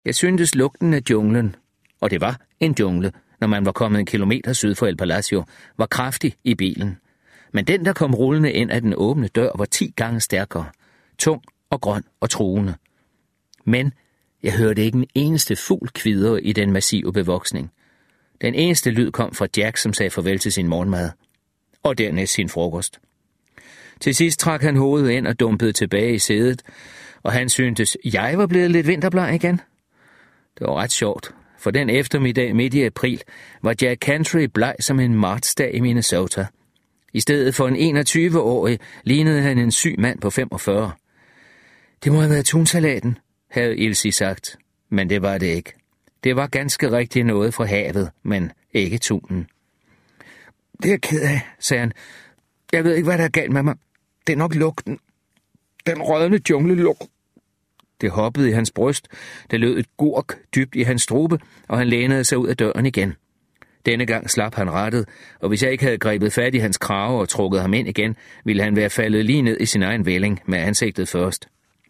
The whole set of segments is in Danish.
Jeg syntes lugten af junglen, og det var en jungle, når man var kommet 1 kilometer syd for El Palacio, var kraftig i bilen. Men den, der kom rullende ind af den åbne dør, var 10 gange stærkere, tung og grøn og truende. Men jeg hørte ikke en eneste fugl kvidre i den massive bevoksning. Den eneste lyd kom fra Jack, som sagde farvel til sin morgenmad, og dernæst sin frokost. Til sidst trak han hovedet ind og dumpede tilbage i sædet, og han syntes, jeg var blevet lidt vinterbleg igen. Det var ret sjovt, for den eftermiddag midt i april var Jack Cantry bleg som en martsdag i Minnesota. I stedet for en 21-årig lignede han en syg mand på 45. Det må have været tunsalaten, havde Ilse sagt, men det var det ikke. Det var ganske rigtigt noget fra havet, men ikke tunen. Det er jeg ked af, sagde han. Jeg ved ikke, hvad der er galt med mig. Det er nok lugten. Den rødne junglelugt. Det hoppede i hans bryst. Der lød et gurk dybt i hans strube, og han lænede sig ud af døren igen. Denne gang slap han rattet, og hvis jeg ikke havde grebet fat i hans krave og trukket ham ind igen, ville han være faldet lige ned i sin egen vælling med ansigtet først.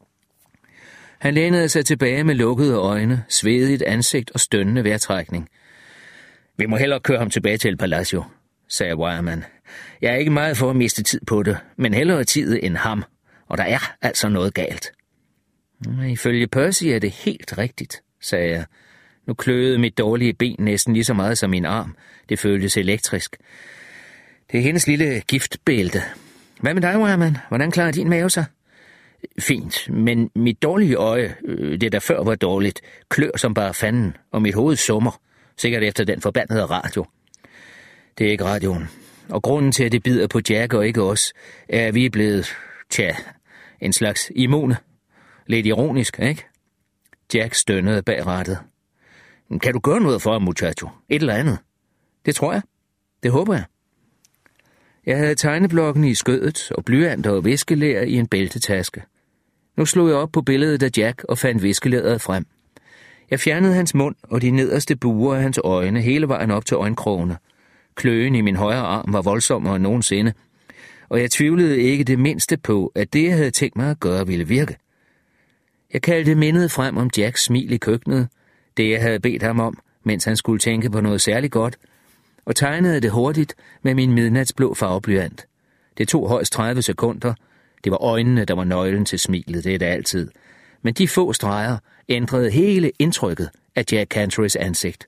Han lænede sig tilbage med lukkede øjne, svedigt ansigt og stønnende vejrtrækning. Vi må hellere køre ham tilbage til El Palacio, sagde Wireman. Jeg er ikke meget for at miste tid på det, men hellere tid end ham, og der er altså noget galt. Ifølge Percy er det helt rigtigt, sagde jeg. Nu kløede mit dårlige ben næsten lige så meget som min arm. Det føltes elektrisk. Det er hendes lille giftbælte. Hvad med dig, Wireman? Hvordan klarer din mave sig? Fint, men mit dårlige øje, det der før var dårligt, klør som bare fanden, og mit hoved summer, sikkert efter den forbandede radio. Det er ikke radioen. Og grunden til, at det bider på Jack og ikke os, er, at vi er blevet, en slags immune. Lidt ironisk, ikke? Jack stønnede bag rattet. Kan du gøre noget for ham, muchacho? Et eller andet? Det tror jeg. Det håber jeg. Jeg havde tegneblokken i skødet og blyanter og viskelærer i en bæltetaske. Nu slog jeg op på billedet af Jack og fandt viskelæret frem. Jeg fjernede hans mund og de nederste buer af hans øjne hele vejen op til øjenkrogene. Kløen i min højre arm var voldsommere end nogensinde, og jeg tvivlede ikke det mindste på, at det, jeg havde tænkt mig at gøre, ville virke. Jeg kaldte mindet frem om Jacks smil i køkkenet, det jeg havde bedt ham om, mens han skulle tænke på noget særligt godt, og tegnede det hurtigt med min midnatsblå farveblyant. Det tog højst 30 sekunder. Det var øjnene, der var nøglen til smilet, det er det altid. Men de få streger ændrede hele indtrykket af Jack Cantrys ansigt.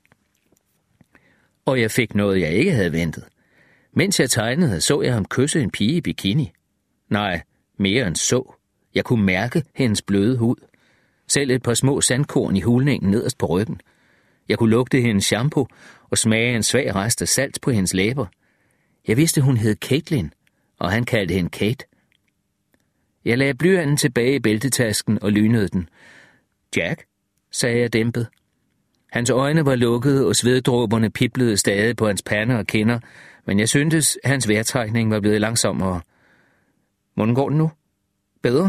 Og jeg fik noget, jeg ikke havde ventet. Mens jeg tegnede, så jeg ham kysse en pige i bikini. Nej, mere end så. Jeg kunne mærke hendes bløde hud. Selv et par små sandkorn i hulningen nederst på ryggen. Jeg kunne lugte hendes shampoo og smage en svag rest af salt på hendes læber. Jeg vidste, hun hed Caitlin, og han kaldte hende Kate. Jeg lagde blyanten tilbage i bæltetasken og lynede den. Jack, sagde jeg dæmpet. Hans øjne var lukkede, og sveddråberne piblede stadig på hans pande og kinder, men jeg syntes, hans vejrtrækning var blevet langsommere. Hvordan går den nu? Bedre?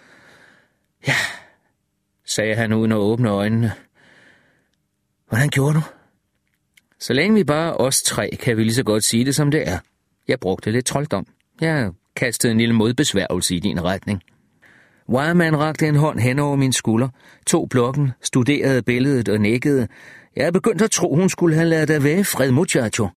Ja, sagde han uden at åbne øjnene. Hvordan gjorde du? Så længe vi bare os tre, kan vi lige så godt sige det, som det er. Jeg brugte lidt trolddom. Jeg kastede en lille modbesværgelse i din retning. Wireman rakte en hånd hen over min skulder, tog blokken, studerede billedet og nikkede. Jeg er begyndt at tro, hun skulle have ladet dig være fred, muchacho.